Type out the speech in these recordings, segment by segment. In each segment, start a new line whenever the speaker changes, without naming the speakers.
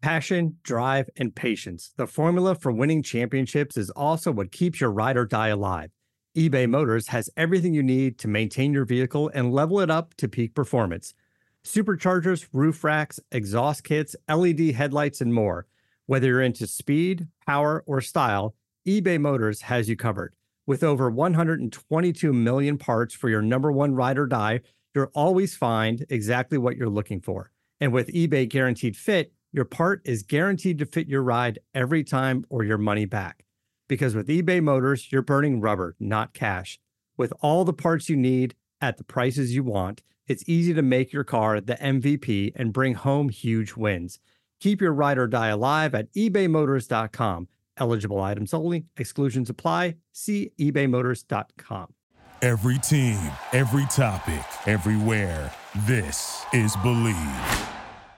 Passion, drive, and patience. The formula for winning championships is also what keeps your ride or die alive. eBay Motors has everything you need to maintain your vehicle and level it up to peak performance. Superchargers, roof racks, exhaust kits, LED headlights, and more. Whether you're into speed, power, or style, eBay Motors has you covered. With over 122 million parts for your number one ride or die, you'll always find exactly what you're looking for. And with eBay Guaranteed Fit, your part is guaranteed to fit your ride every time or your money back. Because with eBay Motors, you're burning rubber, not cash. With all the parts you need at the prices you want, it's easy to make your car the MVP and bring home huge wins. Keep your ride or die alive at ebaymotors.com. Eligible items only. Exclusions apply. See ebaymotors.com.
Every team, every topic, everywhere. This is Believe.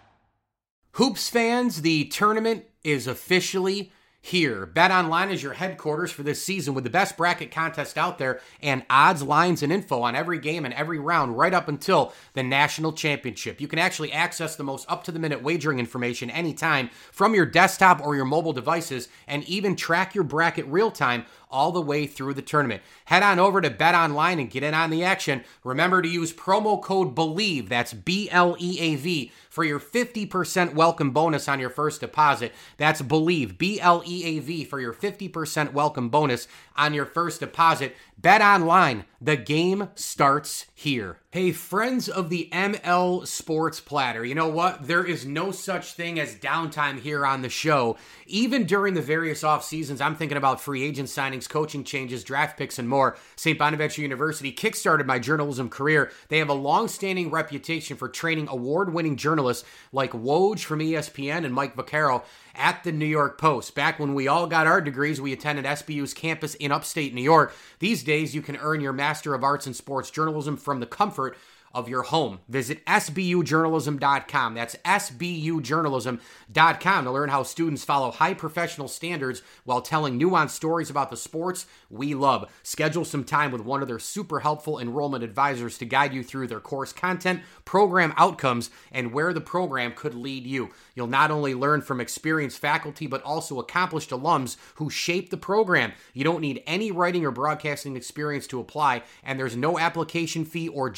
Hoops fans, the tournament is officially here. BetOnline is your headquarters for this season with the best bracket contest out there and odds, lines, and info on every game and every round right up until the national championship. You can actually access the most up-to-the-minute wagering information anytime from your desktop or your mobile devices and even track your bracket real-time all the way through the tournament. Head on over to BetOnline and get in on the action. Remember to use promo code BELIEVE, that's BLEAV, for your 50% welcome bonus on your first deposit. That's BELIEVE, BLEAV, for your 50% welcome bonus on your first deposit. BetOnline, the game starts here. Hey, friends of the ML Sports Platter, you know what? There is no such thing as downtime here on the show. Even during the various off seasons, I'm thinking about free agent signings, coaching changes, draft picks, and more. St. Bonaventure University kickstarted my journalism career. They have a long-standing reputation for training award-winning journalists like Woj from ESPN and Mike Vaccaro at the New York Post. Back when we all got our degrees, we attended SBU's campus in upstate New York. These days, you can earn your Master of Arts in Sports Journalism from the comfort of your home. Visit sbujournalism.com. That's sbujournalism.com to learn how students follow high professional standards while telling nuanced stories about the sports we love. Schedule some time with one of their super helpful enrollment advisors to guide you through their course content, program outcomes, and where the program could lead you. You'll not only learn from experienced faculty, but also accomplished alums who shape the program. You don't need any writing or broadcasting experience to apply, and there's no application fee or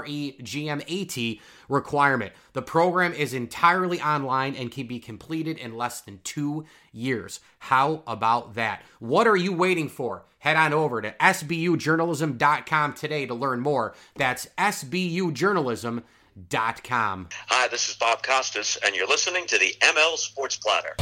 GMAT requirement. The program is entirely online and can be completed in less than 2 years. How about that? What are you waiting for? Head on over to sbujournalism.com today to learn more. That's sbujournalism.com.
Hi, this is Bob Costas, and you're listening to the ML Sports Platter.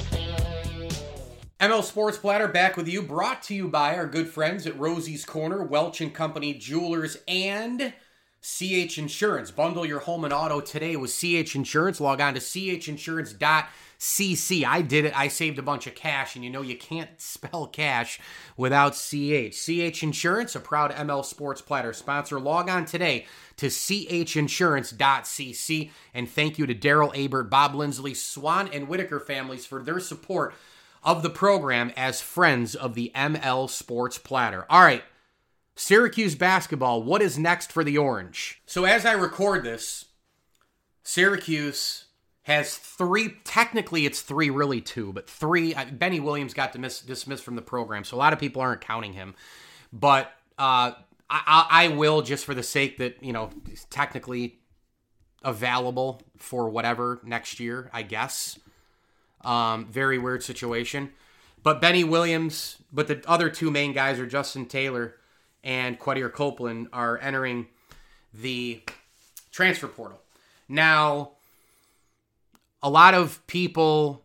ML Sports Platter back with you, brought to you by our good friends at Rosie's Corner, Welch & Company Jewelers, and CH Insurance. Bundle your home and auto today with CH Insurance. Log on to chinsurance.cc. I did it. I saved a bunch of cash, and you know you can't spell cash without CH. CH Insurance, a proud ML Sports Platter sponsor. Log on today to chinsurance.cc. And thank you to Daryl Abert, Bob Lindsley, Swan, and Whitaker families for their support of the program as friends of the ML Sports Platter. All right. Syracuse basketball, what is next for the Orange? So as I record this, Syracuse has technically it's three, really two, but three. Benny Williams got dismissed from the program, so a lot of people aren't counting him. But I will, just for the sake that, he's technically available for whatever next year, I guess. Very weird situation. But Benny Williams, but the other two main guys are Justin Taylor and Quadir Copeland are entering the transfer portal. Now, a lot of people,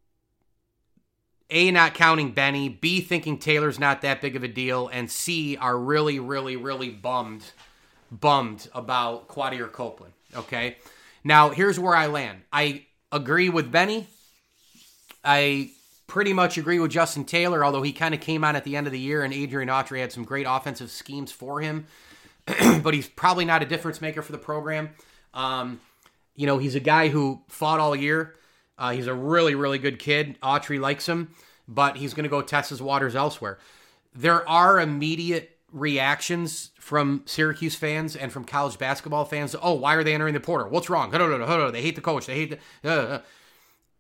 A, not counting Benny, B, thinking Taylor's not that big of a deal, and C, are really, really, really bummed about Quadir Copeland, okay? Now, here's where I land. I agree with Benny. I pretty much agree with Justin Taylor, although he kind of came on at the end of the year and Adrian Autry had some great offensive schemes for him. But he's probably not a difference maker for the program. He's a guy who fought all year. He's a really, really good kid. Autry likes him, but he's going to go test his waters elsewhere. There are immediate reactions from Syracuse fans and from college basketball fans. Oh, why are they entering the portal? What's wrong? No. They hate the coach. They hate the...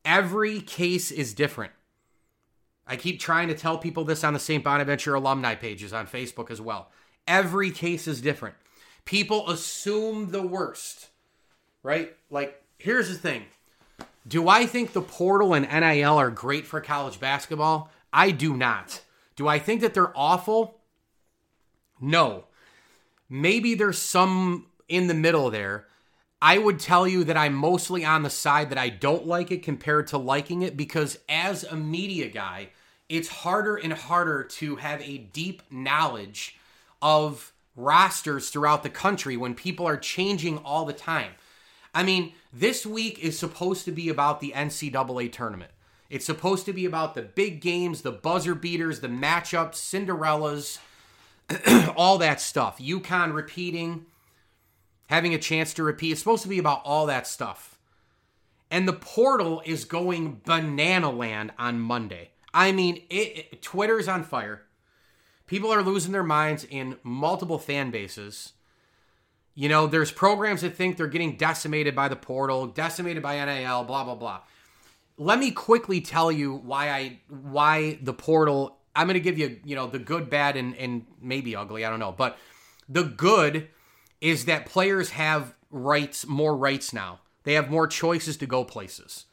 Every case is different. I keep trying to tell people this on the St. Bonaventure alumni pages on Facebook as well. Every case is different. People assume the worst, right? Like, here's the thing. Do I think the portal and NIL are great for college basketball? I do not. Do I think that they're awful? No. Maybe there's some in the middle there. I would tell you that I'm mostly on the side that I don't like it compared to liking it, because as a media guy, it's harder and harder to have a deep knowledge of rosters throughout the country when people are changing all the time. I mean, this week is supposed to be about the NCAA tournament. It's supposed to be about the big games, the buzzer beaters, the matchups, Cinderellas, all that stuff. UConn repeating, having a chance to repeat. It's supposed to be about all that stuff. And the portal is going banana land on Monday. I mean, Twitter's on fire. People are losing their minds in multiple fan bases. You know, there's programs that think they're getting decimated by the portal, decimated by NIL, blah, blah, blah. Let me quickly tell you why the portal, I'm going to give you, the good, bad, and maybe ugly, I don't know. But the good is that players have more rights now. They have more choices to go places,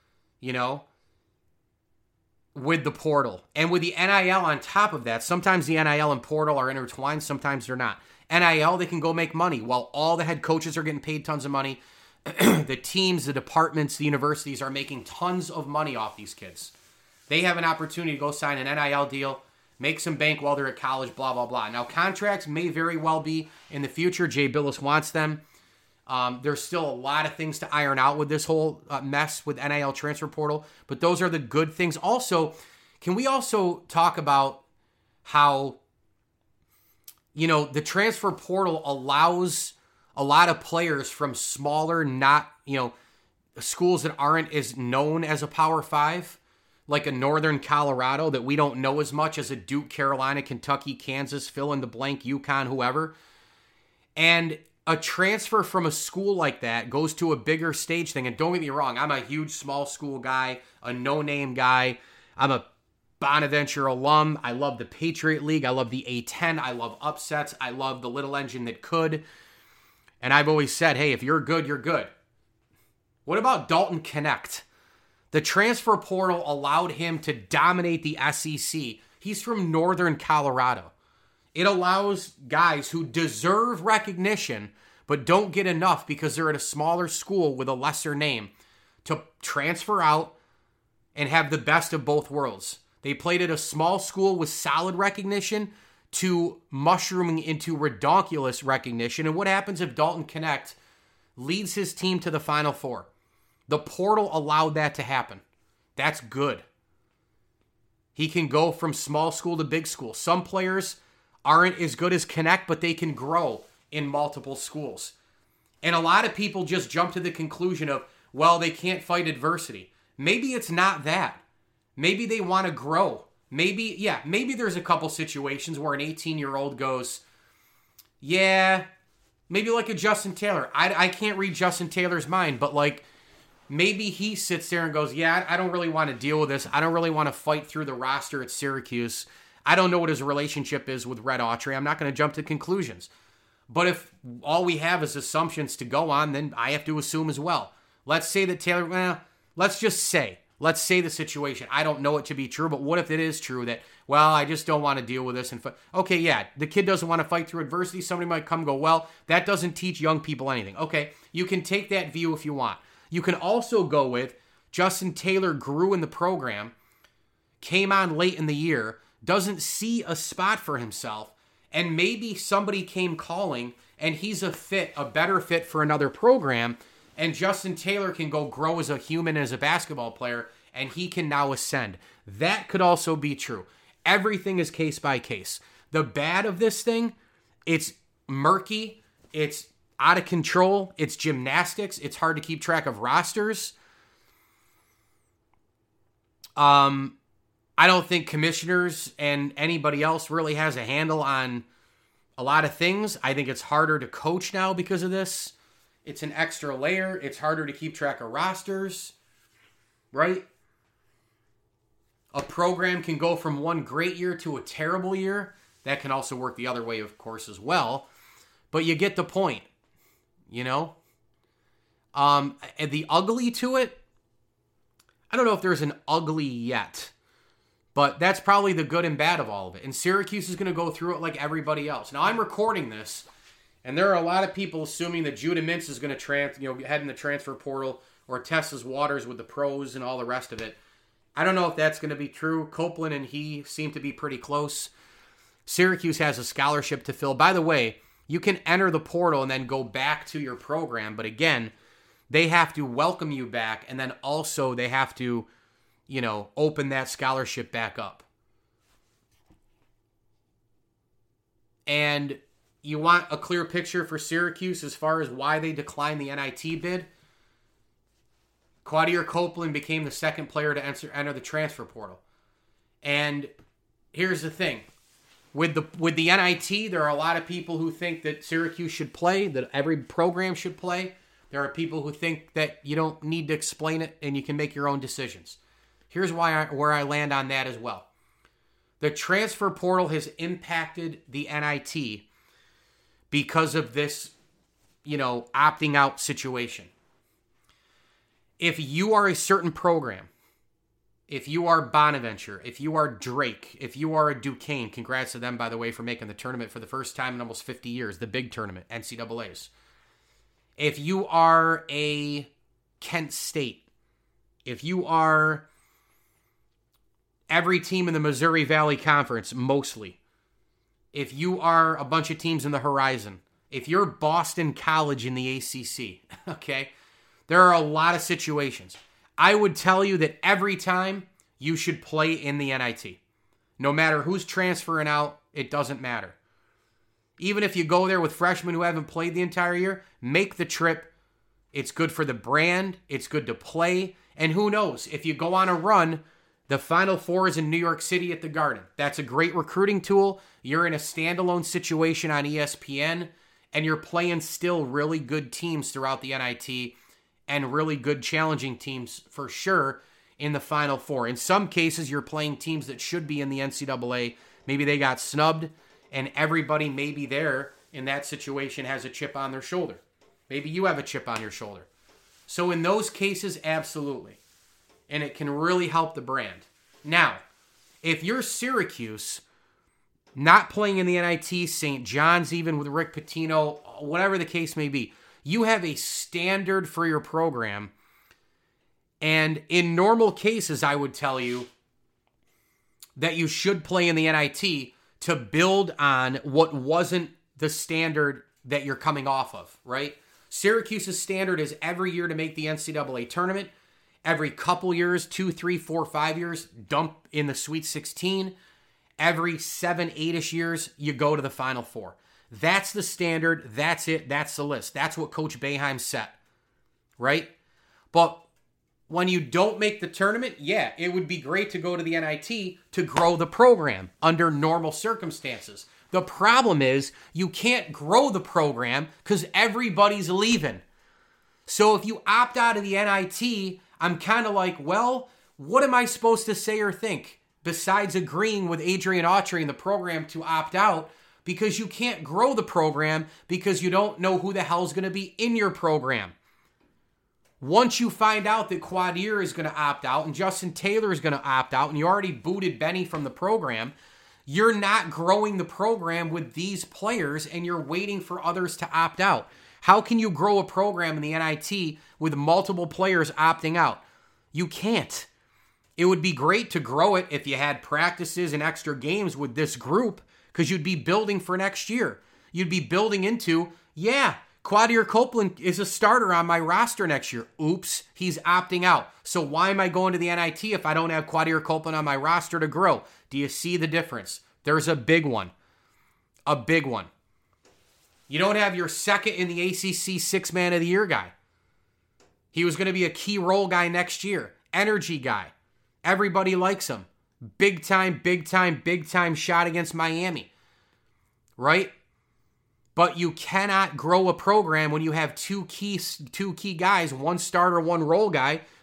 with the portal. And with the NIL on top of that, sometimes the NIL and portal are intertwined, sometimes they're not. NIL, they can go make money while all the head coaches are getting paid tons of money. The teams, the departments, the universities are making tons of money off these kids. They have an opportunity to go sign an NIL deal, make some bank while they're at college, blah, blah, blah. Now, contracts may very well be in the future. Jay Billis wants them. There's still a lot of things to iron out with this whole mess with NIL transfer portal, but those are the good things. Also, can we also talk about how, the transfer portal allows a lot of players from smaller, schools that aren't as known as a Power 5, like a Northern Colorado that we don't know as much as a Duke, Carolina, Kentucky, Kansas, fill in the blank, UConn, whoever. And a transfer from a school like that goes to a bigger stage thing. And don't get me wrong, I'm a huge small school guy, a no-name guy. I'm a Bonaventure alum. I love the Patriot League. I love the A10. I love upsets. I love the little engine that could. And I've always said, hey, if you're good, you're good. What about Dalton Knecht? The transfer portal allowed him to dominate the SEC. He's from Northern Colorado. It allows guys who deserve recognition but don't get enough because they're at a smaller school with a lesser name to transfer out and have the best of both worlds. They played at a small school with solid recognition to mushrooming into redonkulous recognition. And what happens if Dalton Knecht leads his team to the Final Four? The portal allowed that to happen. That's good. He can go from small school to big school. Some players aren't as good as Knecht, but they can grow in multiple schools. And a lot of people just jump to the conclusion of, well, they can't fight adversity. Maybe it's not that. Maybe they want to grow. Maybe there's a couple situations where an 18-year-old goes, yeah, maybe like a Justin Taylor. I can't read Justin Taylor's mind, but maybe he sits there and goes, yeah, I don't really want to deal with this. I don't really want to fight through the roster at Syracuse. I don't know what his relationship is with Red Autry. I'm not going to jump to conclusions. But if all we have is assumptions to go on, then I have to assume as well. Let's say that Taylor, let's say the situation. I don't know it to be true, but what if it is true that, well, I just don't want to deal with this. Okay, yeah, the kid doesn't want to fight through adversity. Somebody might come and go, well, that doesn't teach young people anything. Okay, you can take that view if you want. You can also go with Justin Taylor grew in the program, came on late in the year, doesn't see a spot for himself, and maybe somebody came calling and he's a better fit for another program, and Justin Taylor can go grow as a human, as a basketball player, and he can now ascend. That could also be true. Everything is case by case. The bad of this thing, it's murky, it's out of control, it's gymnastics, it's hard to keep track of rosters. I don't think commissioners and anybody else really has a handle on a lot of things. I think it's harder to coach now because of this. It's an extra layer. It's harder to keep track of rosters. right? A program can go from one great year to a terrible year. That can also work the other way, of course, as well. But you get the point, you know? And the ugly to it, I don't know if there's an ugly yet, but that's probably the good and bad of all of it. And Syracuse is going to go through it like everybody else. Now, I'm recording this, and there are a lot of people assuming that Judah Mintz is going to head in the transfer portal or test his waters with the pros and all the rest of it. I don't know if that's going to be true. Copeland and he seem to be pretty close. Syracuse has a scholarship to fill. By the way, you can enter the portal and then go back to your program, but again, they have to welcome you back, and then also they have to, open that scholarship back up. And you want a clear picture for Syracuse as far as why they declined the NIT bid? Quadir Copeland became the second player to enter the transfer portal. And here's the thing. With the NIT, there are a lot of people who think that Syracuse should play, that every program should play. There are people who think that you don't need to explain it and you can make your own decisions. Here's where I land on that as well. The transfer portal has impacted the NIT because of this, opting out situation. If you are a certain program, if you are Bonaventure, if you are Drake, if you are a Duquesne, congrats to them, by the way, for making the tournament for the first time in almost 50 years, the big tournament, NCAAs. If you are a Kent State, if you are every team in the Missouri Valley Conference, mostly, if you are a bunch of teams in the Horizon, if you're Boston College in the ACC, okay, there are a lot of situations. I would tell you that every time you should play in the NIT. No matter who's transferring out, it doesn't matter. Even if you go there with freshmen who haven't played the entire year, make the trip. It's good for the brand. It's good to play. And who knows, if you go on a run, the Final Four is in New York City at the Garden. That's a great recruiting tool. You're in a standalone situation on ESPN, and you're playing still really good teams throughout the NIT and really good challenging teams for sure in the Final Four. In some cases, you're playing teams that should be in the NCAA. Maybe they got snubbed, and everybody maybe there in that situation has a chip on their shoulder. Maybe you have a chip on your shoulder. So in those cases, absolutely. And it can really help the brand. Now, if you're Syracuse, not playing in the NIT, St. John's even with Rick Pitino, whatever the case may be, you have a standard for your program. And in normal cases, I would tell you that you should play in the NIT to build on what wasn't the standard that you're coming off of, right? Syracuse's standard is every year to make the NCAA tournament. Every couple years, 2, 3, 4, 5 years, dump in the Sweet 16. Every 7, 8-ish years, you go to the Final Four. That's the standard. That's it. That's the list. That's what Coach Boeheim set, right? But when you don't make the tournament, yeah, it would be great to go to the NIT to grow the program under normal circumstances. The problem is you can't grow the program because everybody's leaving. So if you opt out of the NIT, I'm kind of like, well, what am I supposed to say or think besides agreeing with Adrian Autry and the program to opt out? Because you can't grow the program because you don't know who the hell's going to be in your program. Once you find out that Quadir is going to opt out and Justin Taylor is going to opt out and you already booted Benny from the program, you're not growing the program with these players and you're waiting for others to opt out. How can you grow a program in the NIT with multiple players opting out? You can't. It would be great to grow it if you had practices and extra games with this group because you'd be building for next year. You'd be building into, Quadir Copeland is a starter on my roster next year. Oops, he's opting out. So why am I going to the NIT if I don't have Quadir Copeland on my roster to grow? Do you see the difference? There's a big one. A big one. You don't have your second in the ACC 6-man of the year guy. He was going to be a key role guy next year. Energy guy. Everybody likes him. Big time shot against Miami. Right? But you cannot grow a program when you have two key guys, one starter, one role guy,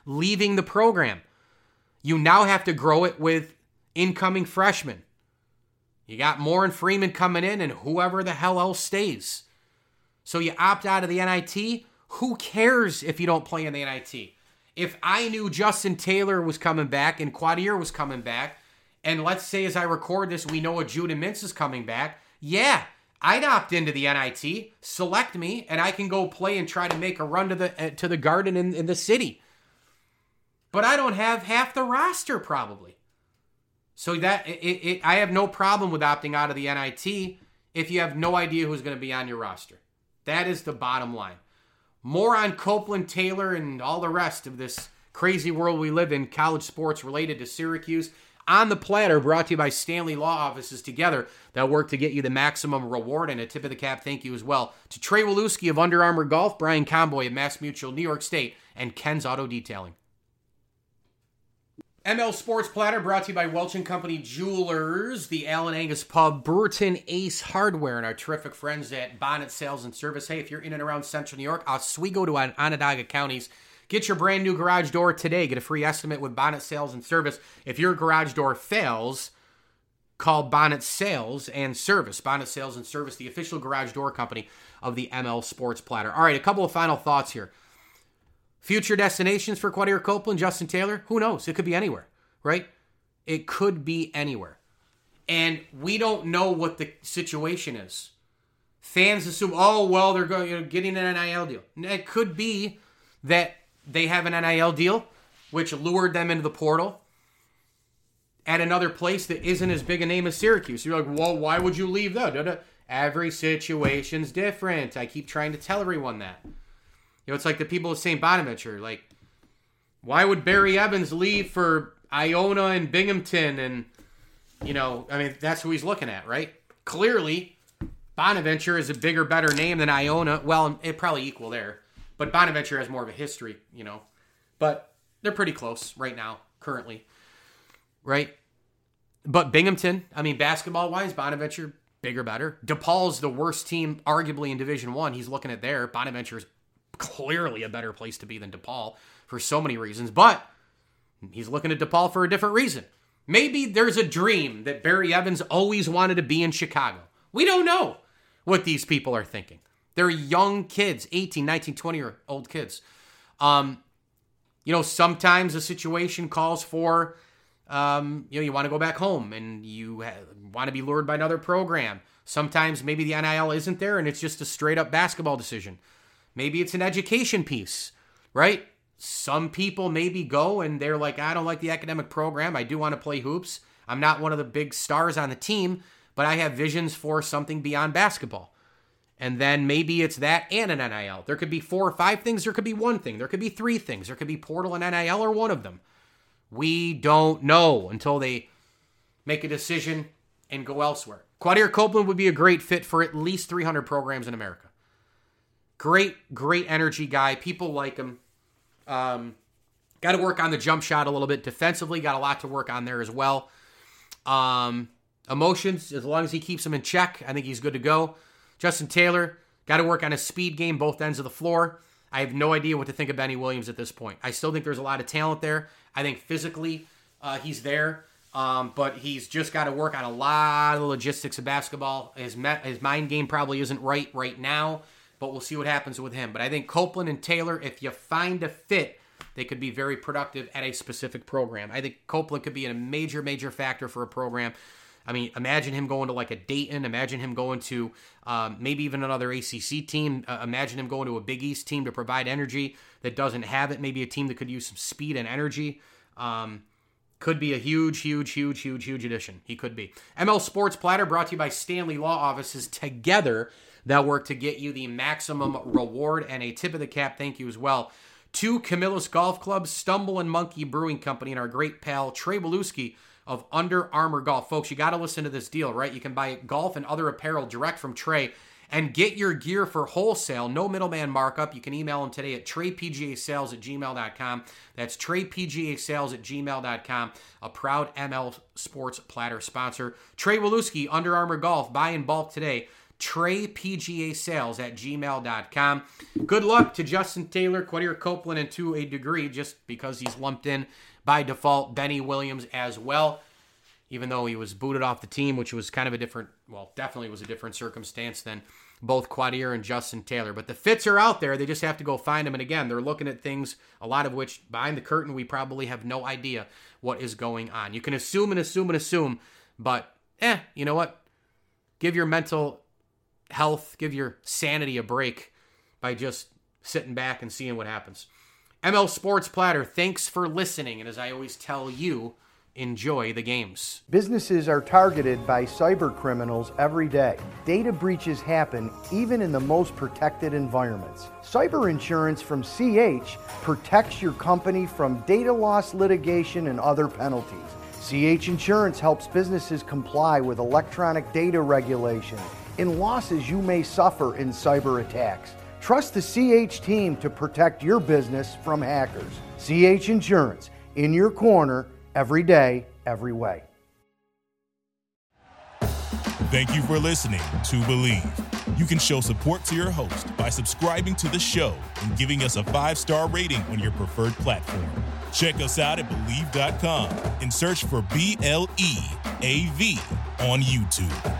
leaving the program. You now have to grow it with incoming freshmen. You got Moore and Freeman coming in and whoever the hell else stays. So you opt out of the NIT. Who cares if you don't play in the NIT? If I knew Justin Taylor was coming back and Quadir was coming back, and let's say as I record this, we know a Judah Mintz is coming back, yeah, I'd opt into the NIT, select me, and I can go play and try to make a run to the Garden in the city. But I don't have half the roster probably. So I have no problem with opting out of the NIT if you have no idea who's going to be on your roster. That is the bottom line. More on Copeland, Taylor, and all the rest of this crazy world we live in, college sports related to Syracuse, on the platter, brought to you by Stanley Law Offices together that work to get you the maximum reward, and a tip of the cap thank you as well to Trey Waluski of Under Armour Golf, Brian Comboy of Mass Mutual New York State, and Ken's Auto Detailing. ML Sports Platter brought to you by Welch & Company Jewelers, the Allen Angus Pub, Brewerton Ace Hardware, and our terrific friends at Bonnet Sales and Service. Hey, if you're in and around Central New York, Oswego to Onondaga counties, get your brand new garage door today. Get a free estimate with Bonnet Sales and Service. If your garage door fails, call Bonnet Sales and Service. Bonnet Sales and Service, the official garage door company of the ML Sports Platter. All right, a couple of final thoughts here. Future destinations for Quadir Copeland, Justin Taylor? Who knows? It could be anywhere, right? It could be anywhere. And we don't know what the situation is. Fans assume, oh, well, they're going getting an NIL deal. It could be that they have an NIL deal, which lured them into the portal at another place that isn't as big a name as Syracuse. You're like, well, why would you leave that? Every situation's different. I keep trying to tell everyone that. You know, it's like the people of St. Bonaventure. Like, why would Barry Evans leave for Iona and Binghamton? And, you know, I mean, that's who he's looking at, right? Clearly, Bonaventure is a bigger, better name than Iona. Well, it probably equal there. But Bonaventure has more of a history, you know. But they're pretty close right now, currently. Right? But Binghamton, I mean, basketball-wise, Bonaventure, bigger, better. DePaul's the worst team, arguably, in Division I. He's looking at there. Bonaventure's clearly a better place to be than DePaul for so many reasons, but he's looking at DePaul for a different reason. Maybe there's a dream that Barry Evans always wanted to be in Chicago. We don't know what these people are thinking. They're young kids, 18, 19, 20-year-old kids. You know, sometimes a situation calls for, you want to go back home and you want to be lured by another program. Sometimes maybe the NIL isn't there and it's just a straight-up basketball decision. Maybe it's an education piece, right? Some people maybe go and they're like, I don't like the academic program. I do want to play hoops. I'm not one of the big stars on the team, but I have visions for something beyond basketball. And then maybe it's that and an NIL. There could be 4 or 5 things. There could be one thing. There could be 3 things. There could be portal and NIL or one of them. We don't know until they make a decision and go elsewhere. Quadir Copeland would be a great fit for at least 300 programs in America. Great energy guy. People like him. Got to work on the jump shot a little bit. Defensively, got a lot to work on there as well. Emotions, as long as he keeps them in check, I think he's good to go. Justin Taylor, got to work on his speed game, both ends of the floor. I have no idea what to think of Benny Williams at this point. I still think there's a lot of talent there. I think physically he's there, but he's just got to work on a lot of the logistics of basketball. His mind game probably isn't right now. But we'll see what happens with him. But I think Copeland and Taylor, if you find a fit, they could be very productive at a specific program. I think Copeland could be a major factor for a program. I mean, imagine him going to like a Dayton. Imagine him going to maybe even another ACC team. Imagine him going to a Big East team to provide energy that doesn't have it. Maybe a team that could use some speed and energy. Could be a huge addition. He could be. ML Sports Platter brought to you by Stanley Law Offices together that work to get you the maximum reward, and a tip of the cap thank you as well to Camillus Golf Club, Stumble and Monkey Brewing Company, and our great pal Trey Waluski of Under Armour Golf. Folks, you got to listen to this deal, right? You can buy golf and other apparel direct from Trey and get your gear for wholesale. No middleman markup. You can email him today at treypgasales@gmail.com. That's treypgasales@gmail.com. A proud ML Sports Platter sponsor. Trey Waluski, Under Armour Golf. Buy in bulk today. TreyPGASales@gmail.com. Good luck to Justin Taylor, Quadir Copeland, and to a degree, just because he's lumped in by default, Benny Williams as well, even though he was booted off the team, which was kind of a different, well, definitely was a different circumstance than both Quadir and Justin Taylor. But the fits are out there. They just have to go find them. And again, they're looking at things, a lot of which behind the curtain, we probably have no idea what is going on. You can assume and assume and assume, but you know what? Give your mental health, give your sanity a break by just sitting back and seeing what happens. ML Sports Platter, thanks for listening. And as I always tell you, enjoy the games.
Businesses are targeted by cyber criminals every day. Data breaches happen even in the most protected environments. Cyber insurance from CH protects your company from data loss litigation and other penalties. CH Insurance helps businesses comply with electronic data regulation and losses you may suffer in cyber attacks. Trust the CH team to protect your business from hackers. CH Insurance, in your corner, every day, every way.
Thank you for listening to Believe. You can show support to your host by subscribing to the show and giving us a 5-star rating on your preferred platform. Check us out at Believe.com and search for BLEAV on YouTube.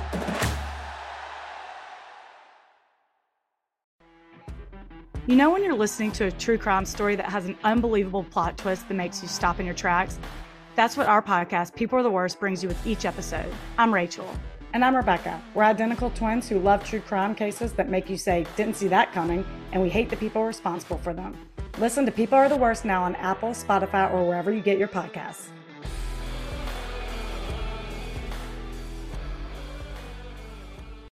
You know when you're listening to a true crime story that has an unbelievable plot twist that makes you stop in your tracks? That's what our podcast, People Are the Worst, brings you with each episode. I'm Rachel.
And I'm Rebecca. We're identical twins who love true crime cases that make you say, didn't see that coming, and we hate the people responsible for them. Listen to People Are the Worst now on Apple, Spotify, or wherever you get your podcasts.